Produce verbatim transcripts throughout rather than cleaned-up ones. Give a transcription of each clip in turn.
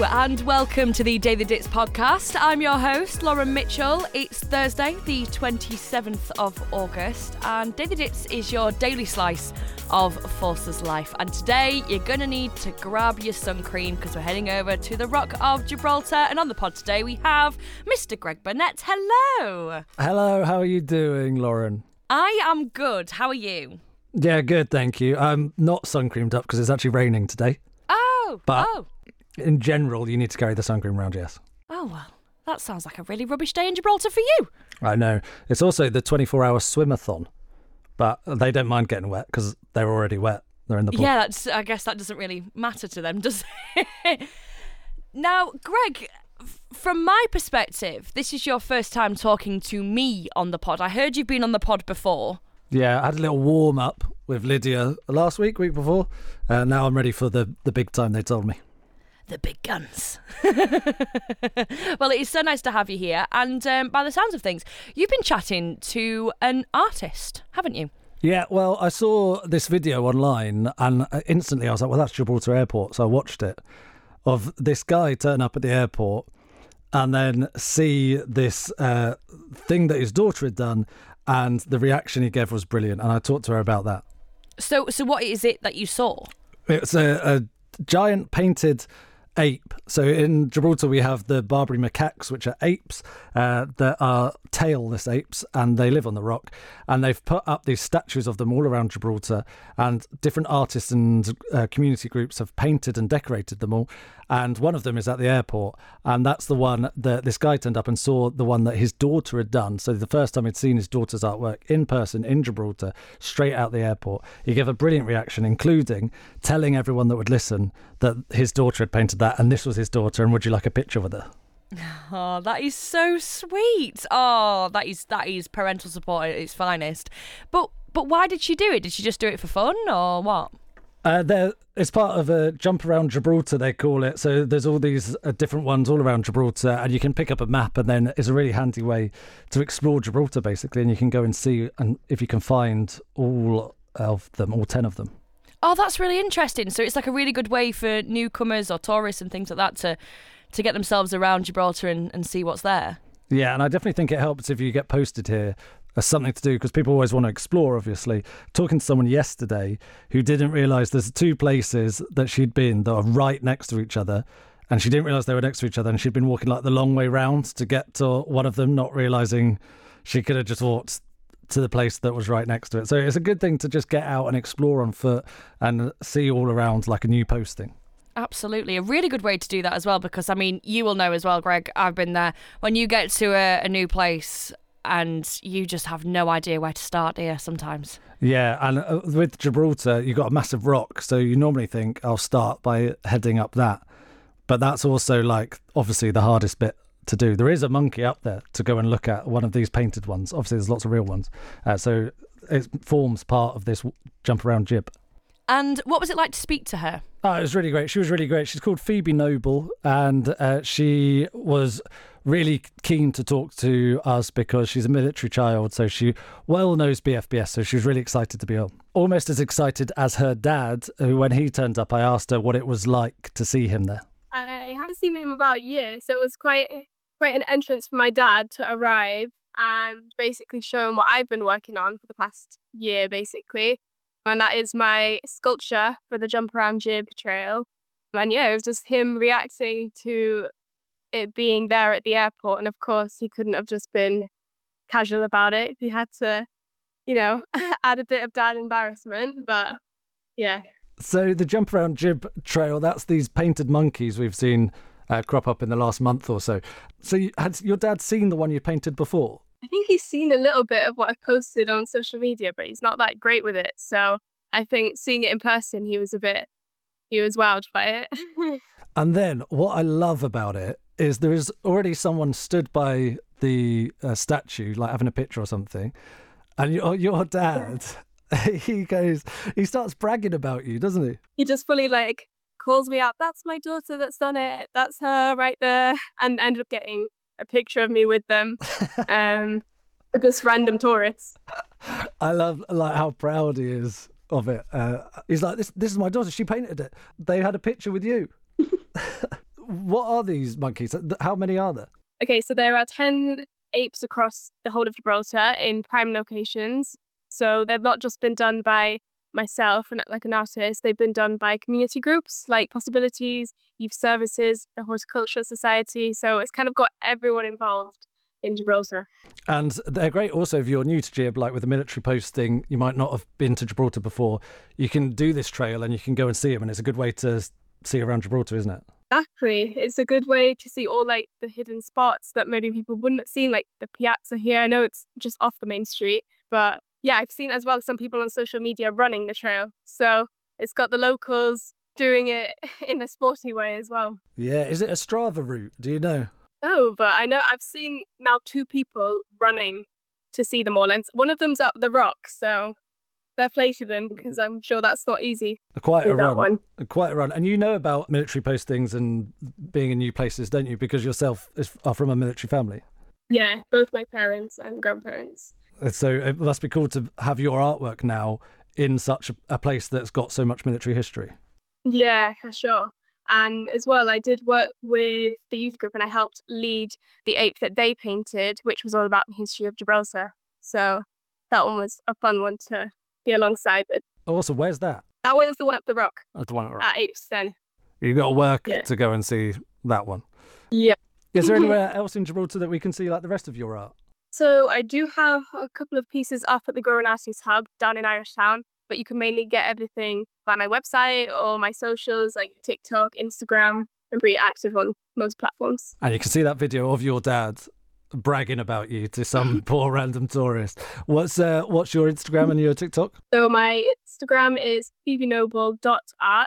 and welcome to the Daily Dits podcast. I'm your host, Lauren Mitchell. It's Thursday, the twenty-seventh of August, and Daily Dits is your daily slice of Forces life. And today, you're going to need to grab your sun cream because we're heading over to the Rock of Gibraltar. And on the pod today, we have Mister Greg Burnett. Hello. Hello, how are you doing, Lauren? I am good. How are you? Yeah, good, thank you. I'm not sun creamed up because it's actually raining today. Oh, but oh. In general, you need to carry the sun cream around, yes. Oh, well, that sounds like a really rubbish day in Gibraltar for you. I know. It's also the twenty-four hour swimathon, but they don't mind getting wet because they're already wet. They're in the pool. Yeah, that's, I guess that doesn't really matter to them, does it? Now, Greg, f- from my perspective, this is your first time talking to me on the pod. I heard you've been on the pod before. Yeah, I had a little warm up with Lydia last week, week before. Uh, now I'm ready for the, the big time, they told me. The big guns. Well, it is so nice to have you here. And um, by the sounds of things, you've been chatting to an artist, haven't you? Yeah, well, I saw this video online and instantly I was like, well, that's Gibraltar Airport. So I watched it of this guy turn up at the airport and then see this uh, thing that his daughter had done, and the reaction he gave was brilliant. And I talked to her about that. So, so what is it that you saw? It's a, a giant painted ape. So in Gibraltar we have the Barbary macaques, which are apes uh, that are tailless apes, and they live on the rock, and they've put up these statues of them all around Gibraltar, and different artists and uh, community groups have painted and decorated them all, and one of them is at the airport, and that's the one that this guy turned up and saw, the one that his daughter had done. So the first time he'd seen his daughter's artwork in person in Gibraltar, straight out the airport. He gave a brilliant reaction, including telling everyone that would listen that his daughter had painted that, and this was his daughter, and would you like a picture with her? Oh, that is so sweet. Oh, that is that is parental support at its finest. But but why did she do it? Did she just do it for fun or what? Uh, there, it's part of a jump around Gibraltar, they call it. So there's all these uh, different ones all around Gibraltar, and you can pick up a map, and then it's a really handy way to explore Gibraltar, basically, and you can go and see, and if you can find all of them, all ten of them. Oh, that's really interesting. So it's like a really good way for newcomers or tourists and things like that to to get themselves around Gibraltar and, and see what's there. Yeah, and I definitely think it helps if you get posted here as something to do, because people always want to explore, obviously. Talking to someone yesterday who didn't realise there's two places that she'd been that are right next to each other, and she didn't realise they were next to each other, and she'd been walking like the long way round to get to one of them, not realising she could have just walked to the place that was right next to it. So it's a good thing to just get out and explore on foot and see all around like a new posting. Absolutely. A really good way to do that as well, because, I mean, you will know as well, Greg, I've been there. When you get to a, a new place and you just have no idea where to start here sometimes. Yeah, and uh, with Gibraltar, you've got a massive rock, so you normally think I'll start by heading up that. But that's also, like, obviously the hardest bit to do. There is a monkey up there to go and look at, one of these painted ones. Obviously, there's lots of real ones. Uh, so it forms part of this jump around Gib. And what was it like to speak to her? Oh, it was really great. She was really great. She's called Phoebe Noble, and uh, she was really keen to talk to us because she's a military child, so she well knows B F B S, so she was really excited to be on. Almost as excited as her dad, who, when he turned up, I asked her what it was like to see him there. I haven't seen him about a year, so it was quite quite an entrance for my dad to arrive and basically show him what I've been working on for the past year, basically. And that is my sculpture for the Jump Around Gib Trail. And yeah, it was just him reacting to it being there at the airport. And of course, he couldn't have just been casual about it. He had to, you know, add a bit of dad embarrassment. But yeah. So the Jump Around Gib Trail, that's these painted monkeys we've seen uh, crop up in the last month or so. So you, had your dad seen the one you painted before? I think he's seen a little bit of what I posted on social media, but he's not that great with it. So I think seeing it in person, he was a bit, he was wowed by it. And then what I love about it is there is already someone stood by the uh, statue, like having a picture or something. And your, your dad, he goes, he starts bragging about you, doesn't he? He just fully like calls me out. That's my daughter that's done it. That's her right there. And ended up getting a picture of me with them, um, with this random tourist. I love like how proud he is of it. Uh, he's like, this, this is my daughter. She painted it. They had a picture with you. what are these monkeys? How many are there? Okay, so there are ten apes across the whole of Gibraltar in prime locations. So they've not just been done by myself and like an artist, they've been done by community groups like Possibilities, Youth Services, the Horticultural Society. So it's kind of got everyone involved in Gibraltar. And they're great also if you're new to Gib, like with the military posting, you might not have been to Gibraltar before. You can do this trail and you can go and see them, and it's a good way to see around Gibraltar, isn't it? Exactly. It's a good way to see all like the hidden spots that maybe people wouldn't have seen, like the piazza here. I know it's just off the main street, but yeah, I've seen as well some people on social media running the trail. So it's got the locals doing it in a sporty way as well. Yeah. Is it a Strava route? Do you know? Oh, but I know I've seen now two people running to see them all. And one of them's up the rock. So fair play to them, because I'm sure that's not easy. Quite a run. One. Quite a run. And you know about military postings and being in new places, don't you? Because yourself is, are from a military family. Yeah, both my parents and grandparents. So it must be cool to have your artwork now in such a, a place that's got so much military history. Yeah, for sure. And as well, I did work with the youth group and I helped lead the ape that they painted, which was all about the history of Gibraltar. So that one was a fun one to be alongside with. Awesome. Where's that? That was the one up the rock. That's the one at, at Apes Den. You've got to work yeah. to go and see that one. Yeah. Is there anywhere else in Gibraltar that we can see like the rest of your art? So I do have a couple of pieces up at the Growing Artists Hub down in Irish Town, but you can mainly get everything by my website or my socials like TikTok, Instagram. I'm pretty active on most platforms. And you can see that video of your dad bragging about you to some poor random tourist. What's uh, what's your Instagram and your TikTok? So my Instagram is phoebe noble dot art.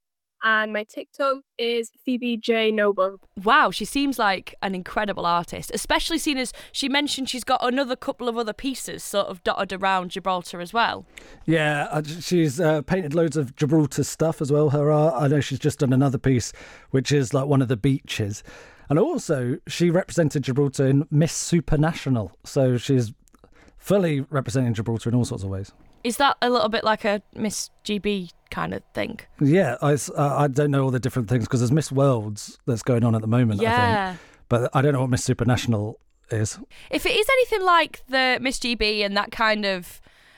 And my TikTok is Phoebe J Noble. Wow, she seems like an incredible artist, especially seeing as she mentioned she's got another couple of other pieces sort of dotted around Gibraltar as well. Yeah, she's uh, painted loads of Gibraltar stuff as well, her art. I know she's just done another piece, which is like one of the beaches. And also, she represented Gibraltar in Miss Supernational. So she's fully representing Gibraltar in all sorts of ways. Is that a little bit like a Miss G B kind of thing? Yeah, I, uh, I don't know all the different things because there's Miss Worlds that's going on at the moment, yeah. I think. But I don't know what Miss Supernational is. If it is anything like the Miss G B and that kind of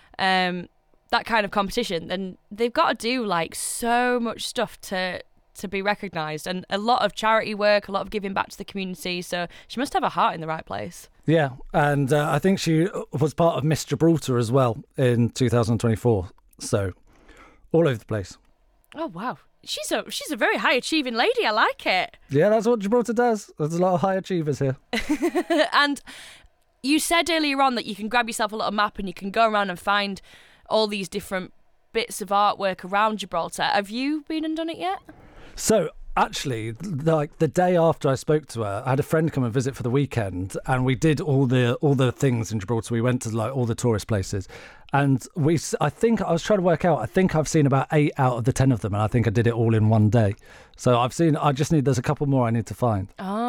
um, that kind of competition, then they've got to do like so much stuff to to be recognised, and a lot of charity work, a lot of giving back to the community. So she must have her heart in the right place. Yeah, and uh, I think she was part of Miss Gibraltar as well in two thousand twenty-four. So all over the place. Oh wow, she's a she's a very high achieving lady. I like it. Yeah, that's what Gibraltar does. There's a lot of high achievers here. And you said earlier on that you can grab yourself a little map and you can go around and find all these different bits of artwork around Gibraltar. Have you been and done it yet? So actually, like the day after I spoke to her, I had a friend come and visit for the weekend, and we did all the all the things in Gibraltar. We went to like all the tourist places, and we. I think I was trying to work out. I think I've seen about eight out of the ten of them, and I think I did it all in one day. So I've seen. I just need. There's a couple more I need to find.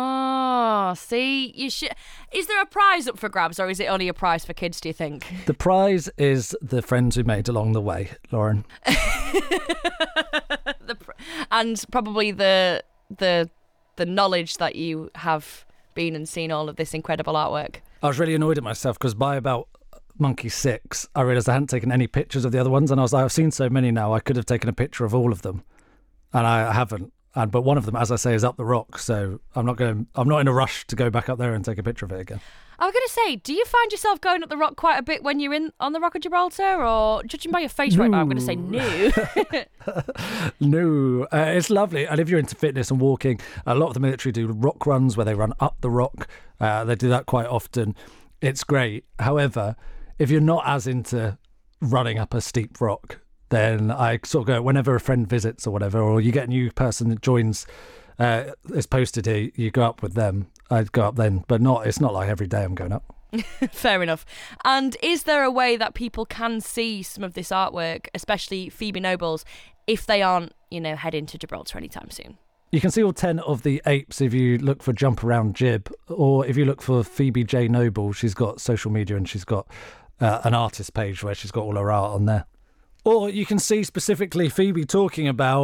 Oh, see, you should. Is there a prize up for grabs, or is it only a prize for kids? Do you think? The prize is the friends we made along the way, Lauren. the, and probably the the the knowledge that you have been and seen all of this incredible artwork. I was really annoyed at myself because by about Monkey Six, I realised I hadn't taken any pictures of the other ones, and I was like, I've seen so many now, I could have taken a picture of all of them, and I haven't. And but one of them, as I say, is up the rock, so I'm not going. I'm not in a rush to go back up there and take a picture of it again. I was going to say, do you find yourself going up the rock quite a bit when you're in on the Rock of Gibraltar, or judging by your face no. right now, I'm going to say no. No, uh, it's lovely. And if you're into fitness and walking, a lot of the military do rock runs where they run up the rock. Uh, they do that quite often. It's great. However, if you're not as into running up a steep rock, then I sort of go, whenever a friend visits or whatever, or you get a new person that joins, uh, is posted here, you go up with them. I'd go up then, but not. It's not like every day I'm going up. Fair enough. And is there a way that people can see some of this artwork, especially Phoebe Noble's, if they aren't, you know, heading to Gibraltar anytime soon? You can see all ten of the apes if you look for Jump Around Gib, or if you look for Phoebe J Noble. She's got social media and she's got uh, an artist page where she's got all her art on there. Or you can see specifically Phoebe talking about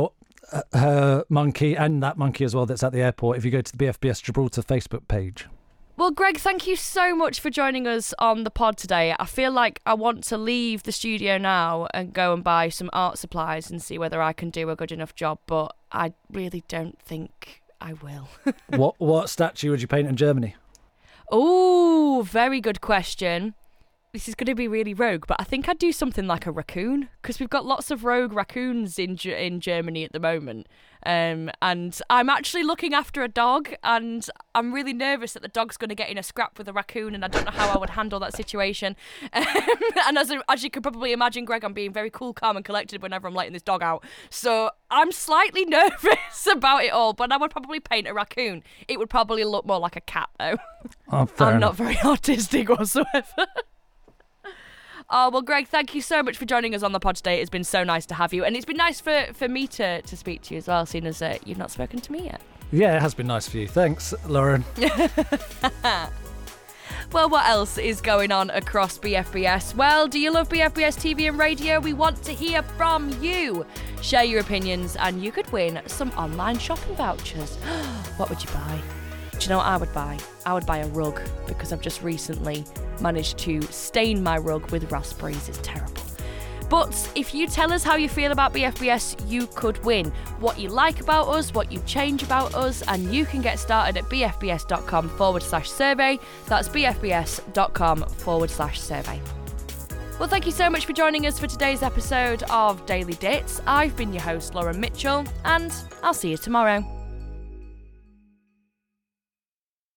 her monkey and that monkey as well that's at the airport if you go to the B F B S Gibraltar Facebook page. Well, Greg, thank you so much for joining us on the pod today. I feel like I want to leave the studio now and go and buy some art supplies and see whether I can do a good enough job, but I really don't think I will. what what statue would you paint in Germany? Oh, very good question. This is going to be really rogue, but I think I'd do something like a raccoon, because we've got lots of rogue raccoons in Ge- in Germany at the moment. Um, and I'm actually looking after a dog, and I'm really nervous that the dog's going to get in a scrap with a raccoon, and I don't know how I would handle that situation. Um, and as, as you could probably imagine, Greg, I'm being very cool, calm and collected whenever I'm letting this dog out. So I'm slightly nervous about it all, but I would probably paint a raccoon. It would probably look more like a cat, though. Oh, fair I'm enough. not very artistic whatsoever. Oh, well, Greg, thank you so much for joining us on the pod today. It's been so nice to have you. And it's been nice for, for me to, to speak to you as well, seeing as uh, you've not spoken to me yet. Yeah, it has been nice for you. Thanks, Lauren. Well, what else is going on across B F B S? Well, do you love B F B S T V and radio? We want to hear from you. Share your opinions and you could win some online shopping vouchers. What would you buy? Do you know what I would buy? I would buy a rug, because I've just recently managed to stain my rug with raspberries. It's terrible. But if you tell us how you feel about B F B S, you could win. What you like about us, what you change about us, and you can get started at bfbs.com forward slash survey. That's bfbs.com forward slash survey. Well, thank you so much for joining us for today's episode of Daily Dits. I've been your host, Lauren Mitchell, and I'll see you tomorrow.